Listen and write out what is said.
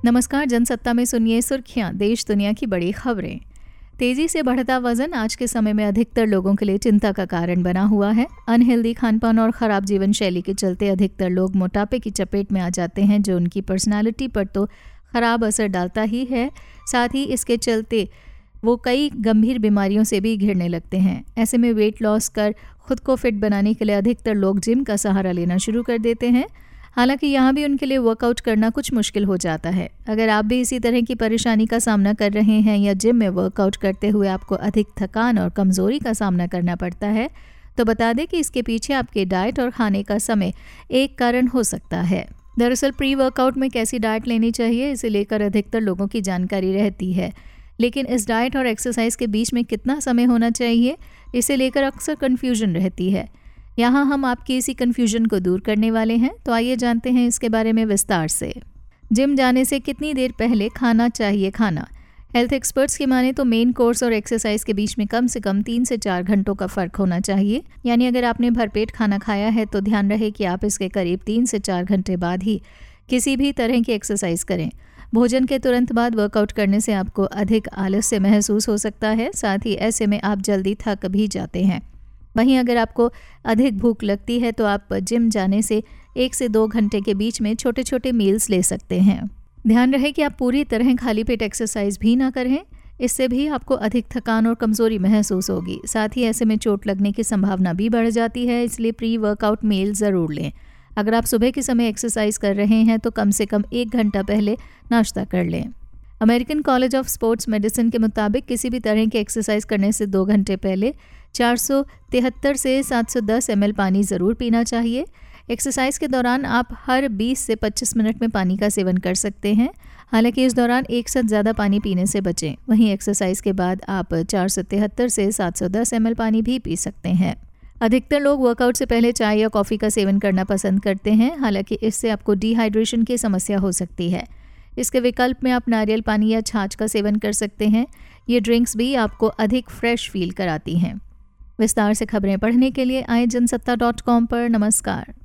नमस्कार, जनसत्ता में सुनिए सुर्खियां, देश दुनिया की बड़ी खबरें। तेजी से बढ़ता वजन आज के समय में अधिकतर लोगों के लिए चिंता का कारण बना हुआ है। अनहेल्दी खानपान और खराब जीवन शैली के चलते अधिकतर लोग मोटापे की चपेट में आ जाते हैं, जो उनकी पर्सनालिटी पर तो खराब असर डालता ही है, साथ ही इसके चलते वो कई गंभीर बीमारियों से भी घिरने लगते हैं। ऐसे में वेट लॉस कर खुद को फिट बनाने के लिए अधिकतर लोग जिम का सहारा लेना शुरू कर देते हैं। हालांकि यहाँ भी उनके लिए वर्कआउट करना कुछ मुश्किल हो जाता है। अगर आप भी इसी तरह की परेशानी का सामना कर रहे हैं या जिम में वर्कआउट करते हुए आपको अधिक थकान और कमज़ोरी का सामना करना पड़ता है, तो बता दें कि इसके पीछे आपके डाइट और खाने का समय एक कारण हो सकता है। दरअसल प्री वर्कआउट में कैसी डाइट लेनी चाहिए, इसे लेकर अधिकतर लोगों की जानकारी रहती है, लेकिन इस डाइट और एक्सरसाइज के बीच में कितना समय होना चाहिए, इसे लेकर अक्सर कन्फ्यूजन रहती है। यहाँ हम आपकी इसी कन्फ्यूजन को दूर करने वाले हैं, तो आइए जानते हैं इसके बारे में विस्तार से। जिम जाने से कितनी देर पहले खाना चाहिए खाना? हेल्थ एक्सपर्ट्स की माने तो मेन कोर्स और एक्सरसाइज के बीच में कम से कम 3 से 4 घंटों का फ़र्क होना चाहिए। यानी अगर आपने भरपेट खाना खाया है तो ध्यान रहे कि आप इसके करीब 3 से 4 घंटे बाद ही किसी भी तरह की एक्सरसाइज करें। भोजन के तुरंत बाद वर्कआउट करने से आपको अधिक आलस्य महसूस हो सकता है, साथ ही ऐसे में आप जल्दी थक भी जाते हैं। वहीं अगर आपको अधिक भूख लगती है तो आप जिम जाने से 1 से 2 घंटे के बीच में छोटे छोटे मील्स ले सकते हैं। ध्यान रहे कि आप पूरी तरह खाली पेट एक्सरसाइज भी ना करें, इससे भी आपको अधिक थकान और कमज़ोरी महसूस होगी। साथ ही ऐसे में चोट लगने की संभावना भी बढ़ जाती है, इसलिए प्री वर्कआउट मील ज़रूर लें। अगर आप सुबह के समय एक्सरसाइज कर रहे हैं तो कम से कम 1 घंटा पहले नाश्ता कर लें। American college of sports medicine के मुताबिक किसी भी तरह की एक्सरसाइज करने से 2 घंटे पहले 473 से 710 ml पानी ज़रूर पीना चाहिए। एक्सरसाइज के दौरान आप हर 20 से 25 मिनट में पानी का सेवन कर सकते हैं। हालांकि इस दौरान एक साथ ज़्यादा पानी पीने से बचें। वहीं एक्सरसाइज के बाद आप 473 से 710 ml पानी भी पी सकते हैं। अधिकतर लोग वर्कआउट से पहले चाय या कॉफ़ी का सेवन करना पसंद करते हैं। हालांकि इससे आपको डिहाइड्रेशन की समस्या हो सकती है। इसके विकल्प में आप नारियल पानी या छाछ का सेवन कर सकते हैं। ये ड्रिंक्स भी आपको अधिक फ्रेश फील कराती हैं। विस्तार से खबरें पढ़ने के लिए आए जनसत्ता.com पर। नमस्कार।